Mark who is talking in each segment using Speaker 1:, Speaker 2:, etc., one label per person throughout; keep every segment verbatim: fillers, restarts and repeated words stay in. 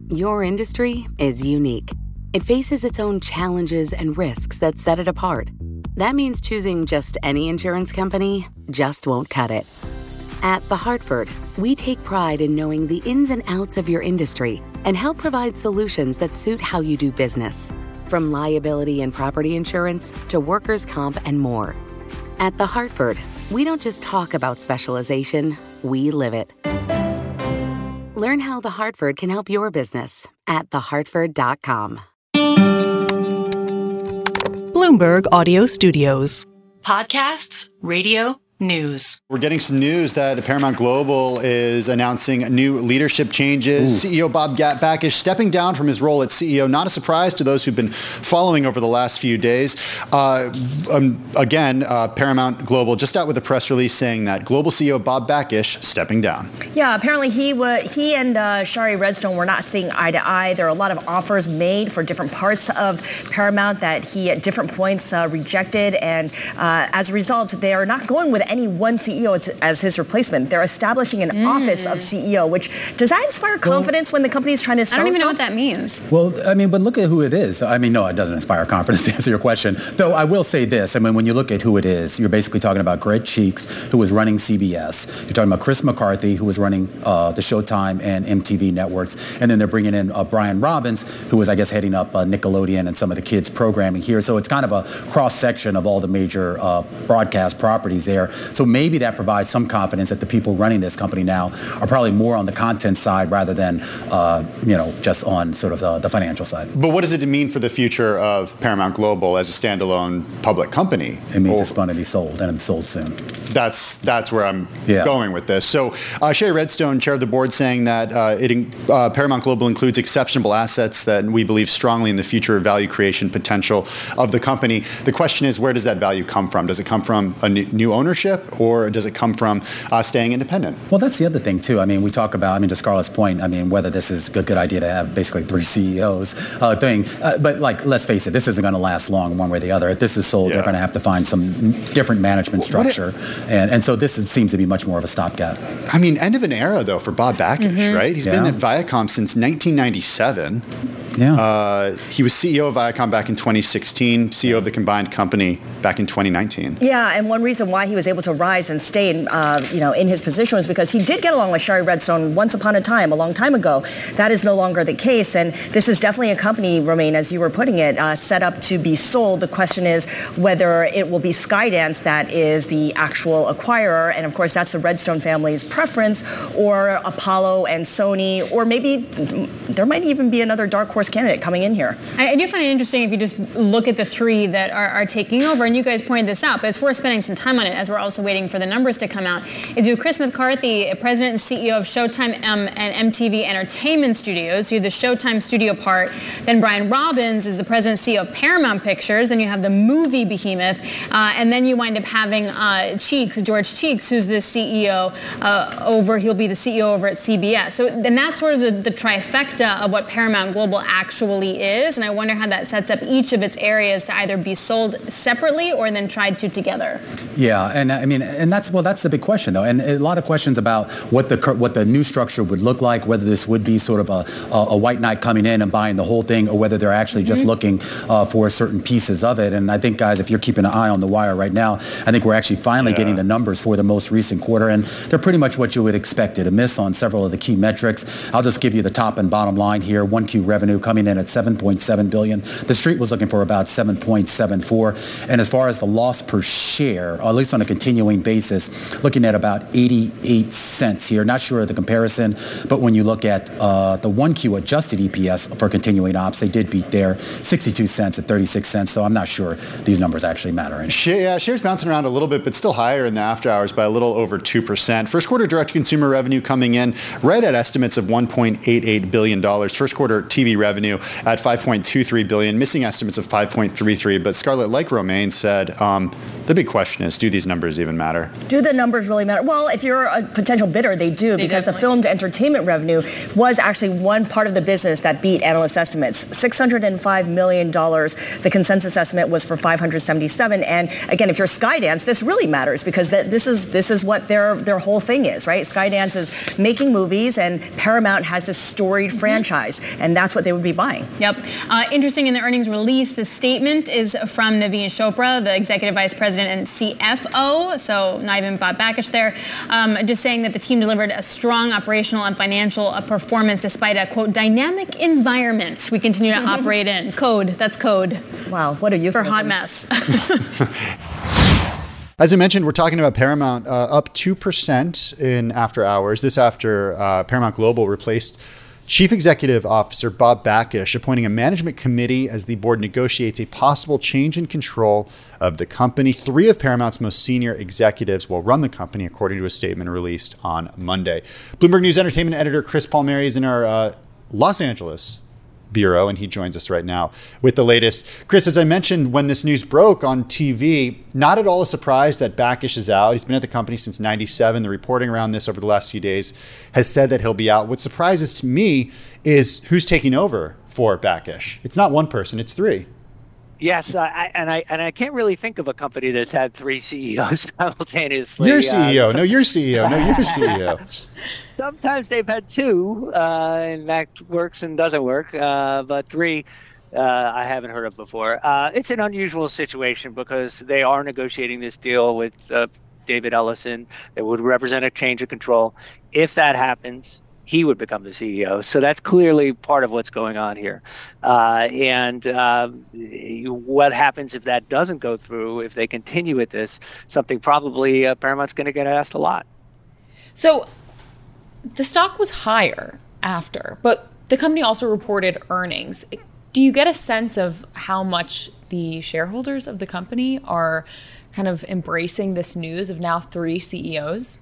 Speaker 1: Your industry is unique. It faces its own challenges and risks that set it apart. That means choosing just any insurance company just won't cut it. At The Hartford, we take pride in knowing the ins and outs of your industry and help provide solutions that suit how you do business. From liability and property insurance to workers' comp and more. At The Hartford, we don't just talk about specialization, we live it. Learn how The Hartford can help your business at the hartford dot com.
Speaker 2: Bloomberg Audio Studios.
Speaker 3: Podcasts, radio, news.
Speaker 4: We're getting some news that Paramount Global is announcing new leadership changes. Ooh. C E O Bob Bakish stepping down from his role as C E O. Not a surprise to those who've been following over the last few days. Uh, um, again, uh, Paramount Global just out with a press release saying that Global C E O Bob Bakish stepping down.
Speaker 5: Yeah, apparently he wa- he and uh, Shari Redstone were not seeing eye to eye. There are a lot of offers made for different parts of Paramount that he at different points uh, rejected. And uh, as a result, they are not going with any one C E O as, as his replacement. They're establishing an mm. office of C E O, which does that inspire confidence well, when the company is trying to sell
Speaker 6: I don't even
Speaker 5: itself?
Speaker 6: know what that means.
Speaker 7: Well, I mean, but look at who it is. I mean, no, it doesn't inspire confidence to answer your question. Though I will say this. I mean, when you look at who it is, you're basically talking about Greg Cheeks, who was running C B S. You're talking about Chris McCarthy, who was running uh, the Showtime and M T V networks. And then they're bringing in uh, Brian Robbins, who was, I guess, heading up uh, Nickelodeon and some of the kids' programming here. So it's kind of a cross-section of all the major uh, broadcast properties there. So maybe that provides some confidence that the people running this company now are probably more on the content side rather than, uh, you know, just on sort of the, the financial side.
Speaker 4: But what does it mean for the future of Paramount Global as a standalone public company?
Speaker 7: It means
Speaker 4: or,
Speaker 7: it's going to be sold, and it's sold soon.
Speaker 4: That's that's where I'm
Speaker 7: yeah.
Speaker 4: going with this. So uh, Shari Redstone, chair of the board, saying that uh, it, uh, Paramount Global includes exceptional assets that we believe strongly in the future value creation potential of the company. The question is, where does that value come from? Does it come from a new ownership, or does it come from uh, staying independent?
Speaker 7: Well, that's the other thing, too. I mean, we talk about, I mean, to Scarlett's point, I mean, whether this is a good, good idea to have basically three C E Os uh, thing. Uh, but, like, let's face it, this isn't going to last long one way or the other. If this is sold, yeah. they're going to have to find some different management structure. It, and, and so this is, seems to be much more of a stopgap.
Speaker 4: I mean, end of an era, though, for Bob Bakish, mm-hmm. right? He's yeah. been at Viacom since nineteen ninety-seven.
Speaker 7: Yeah.
Speaker 4: Uh, he was C E O of Viacom back in twenty sixteen, C E O of the combined company back in twenty nineteen.
Speaker 5: Yeah, and one reason why he was able to rise and stay in, uh, you know, in his position was because he did get along with Shari Redstone once upon a time, a long time ago. That is no longer the case, and this is definitely a company, Romaine, as you were putting it, uh, set up to be sold. The question is whether it will be Skydance that is the actual acquirer, and of course that's the Redstone family's preference, or Apollo and Sony, or maybe there might even be another dark horse candidate coming in here.
Speaker 6: I, I do find it interesting if you just look at the three that are, are taking over, and you guys pointed this out, but it's worth spending some time on it as we're also waiting for the numbers to come out. Is you have Chris McCarthy, president and C E O of Showtime um, and M T V Entertainment Studios. You have the Showtime studio part. Then Brian Robbins is the president and C E O of Paramount Pictures. Then you have the movie behemoth. Uh, and then you wind up having uh, Cheeks, George Cheeks, who's the C E O uh, over, he'll be the C E O over at C B S. So then that's sort of the, the trifecta of what Paramount Global actually is. And I wonder how that sets up each of its areas to either be sold separately or then tried to together.
Speaker 7: Yeah, and I mean, and that's, well, that's the big question, though. And a lot of questions about what the what the new structure would look like, whether this would be sort of a, a, a white knight coming in and buying the whole thing, or whether they're actually mm-hmm. just looking uh, for certain pieces of it. And I think, guys, if you're keeping an eye on the wire right now, I think we're actually finally yeah. getting the numbers for the most recent quarter, and they're pretty much what you would expect it. A miss on several of the key metrics. I'll just give you the top and bottom line here. one Q revenue coming in at seven point seven billion dollars. The street was looking for about seven point seven four. And as far as the loss per share, or at least on a continuing basis, looking at about eighty-eight cents here. Not sure of the comparison, but when you look at uh, the one Q adjusted E P S for continuing ops, they did beat there, sixty-two cents at thirty-six cents. So I'm not sure these numbers actually matter.
Speaker 4: Yeah, shares bouncing around a little bit, but still higher in the after hours by a little over two percent. First quarter direct-to-consumer revenue coming in right at estimates of one point eight eight billion dollars. First quarter T V revenue at five point two three billion dollars, missing estimates of five point three three. But Scarlett, like Romaine said, um, The big question is, do these numbers even matter?
Speaker 5: Do the numbers really matter? Well, if you're a potential bidder, they do, they because definitely. the filmed entertainment revenue was actually one part of the business that beat analyst estimates. six hundred five million dollars. The consensus estimate was for five hundred seventy-seven. And again, if you're Skydance, this really matters because th- this is this is what their their whole thing is, right? Skydance is making movies, and Paramount has this storied mm-hmm. franchise, and that's what they would be buying.
Speaker 6: Yep. Uh, interesting, in the earnings release, the statement is from Naveen Chopra, the executive vice president and C F O, so not even Bob Bakish there, um, just saying that the team delivered a strong operational and financial uh, performance despite a, quote, dynamic environment we continue to operate in. Code, that's code.
Speaker 5: Wow, what a euphemism.
Speaker 6: For hot mess.
Speaker 4: As I mentioned, we're talking about Paramount uh, up two percent in after hours. This after uh, Paramount Global replaced Chief Executive Officer Bob Bakish, appointing a management committee as the board negotiates a possible change in control of the company. Three of Paramount's most senior executives will run the company, according to a statement released on Monday. Bloomberg News entertainment editor Chris Palmieri is in our uh, Los Angeles bureau, and he joins us right now with the latest. Chris, as I mentioned, when this news broke on T V, not at all a surprise that Bakish is out. He's been at the company since ninety-seven. The reporting around this over the last few days has said that he'll be out. What surprises to me is who's taking over for Bakish. It's not one person, it's three.
Speaker 8: Yes, uh, I, and I and I can't really think of a company that's had three C E Os simultaneously.
Speaker 4: You're C E O. Uh, no, you're C E O. No, you're C E O.
Speaker 8: Sometimes they've had two, uh, and that works and doesn't work. Uh, but three, uh, I haven't heard of before. Uh, it's an unusual situation because they are negotiating this deal with uh, David Ellison that would represent a change of control. If that happens, he would become the C E O. So that's clearly part of what's going on here. Uh, and uh, what happens if that doesn't go through, if they continue with this, something probably uh, Paramount's going to get asked a lot.
Speaker 9: So the stock was higher after, but the company also reported earnings. Do you get a sense of how much the shareholders of the company are kind of embracing this news of now three C E Os?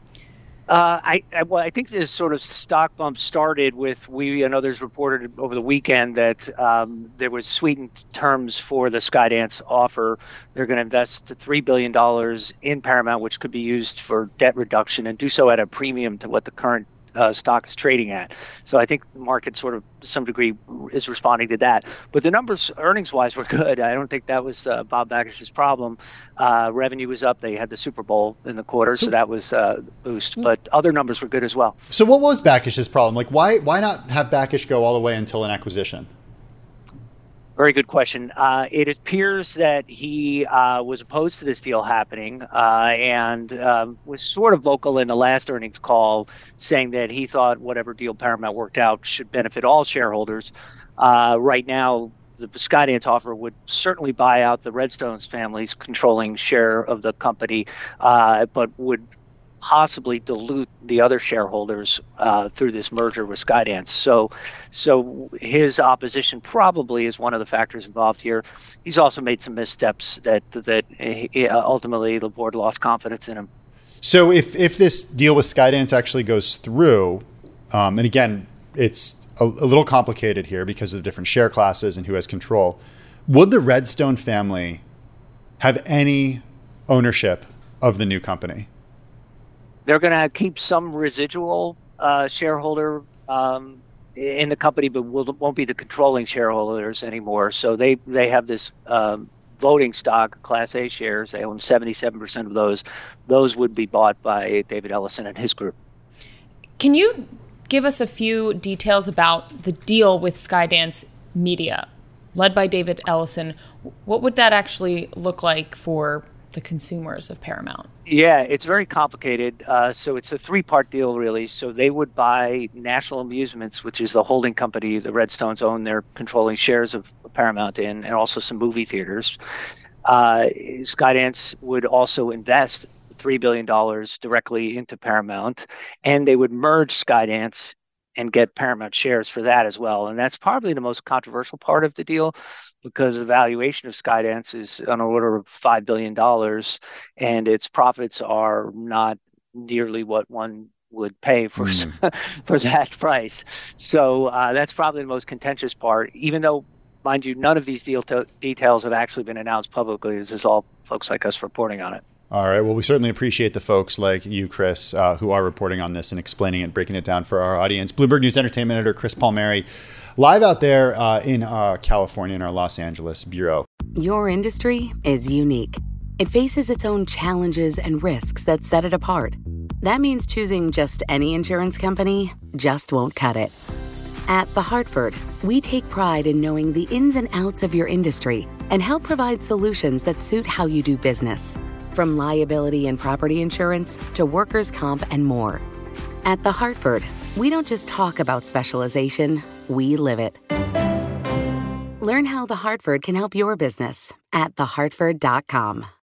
Speaker 8: Uh, I, I, well, I think this sort of stock bump started with we and others reported over the weekend that um, there was sweetened terms for the Skydance offer. They're going to invest three billion dollars in Paramount, which could be used for debt reduction and do so at a premium to what the current uh, stock is trading at. So I think the market sort of to some degree is responding to that. But the numbers earnings wise were good. I don't think that was uh, Bob Bakish's problem. Uh, revenue was up. They had the Super Bowl in the quarter, so, so that was uh, a boost. But other numbers were good as well.
Speaker 4: So what was Bakish's problem? Like, why why not have Bakish go all the way until an acquisition?
Speaker 8: Very good question. Uh, it appears that he uh, was opposed to this deal happening uh, and um, was sort of vocal in the last earnings call, saying that he thought whatever deal Paramount worked out should benefit all shareholders. Uh, right now, the Skydance offer would certainly buy out the Redstone's family's controlling share of the company, uh, but would possibly dilute the other shareholders uh, through this merger with Skydance. So so his opposition probably is one of the factors involved here. He's also made some missteps that that he, ultimately the board lost confidence in him.
Speaker 4: So if, if this deal with Skydance actually goes through, um, and again, it's a, a little complicated here because of the different share classes and who has control, would the Redstone family have any ownership of the new company?
Speaker 8: They're going to keep some residual uh, shareholder um, in the company, but will, won't be the controlling shareholders anymore. So they, they have this um, voting stock, Class A shares. They own seventy-seven percent of those. Those would be bought by David Ellison and his group.
Speaker 9: Can you give us a few details about the deal with Skydance Media, led by David Ellison? What would that actually look like for the consumers of Paramount?
Speaker 8: Yeah, it's very complicated. Uh, so it's a three-part deal, really. So they would buy National Amusements, which is the holding company the Redstones own. They're controlling shares of Paramount in, and also some movie theaters. Uh, Skydance would also invest three billion dollars directly into Paramount, and they would merge Skydance and get Paramount shares for that as well. And that's probably the most controversial part of the deal, because the valuation of Skydance is on the order of five billion dollars, and its profits are not nearly what one would pay for mm. for that price. So uh, that's probably the most contentious part, even though, mind you, none of these deal to- details have actually been announced publicly. This is all folks like us reporting on it.
Speaker 4: All right. Well, we certainly appreciate the folks like you, Chris, uh, who are reporting on this and explaining it, breaking it down for our audience. Bloomberg News Entertainment editor Chris Palmieri, live out there uh, in uh, California in our Los Angeles bureau.
Speaker 1: Your industry is unique. It faces its own challenges and risks that set it apart. That means choosing just any insurance company just won't cut it. At The Hartford, we take pride in knowing the ins and outs of your industry and help provide solutions that suit how you do business. From liability and property insurance to workers' comp and more. At The Hartford, we don't just talk about specialization, we live it. Learn how The Hartford can help your business at the hartford dot com.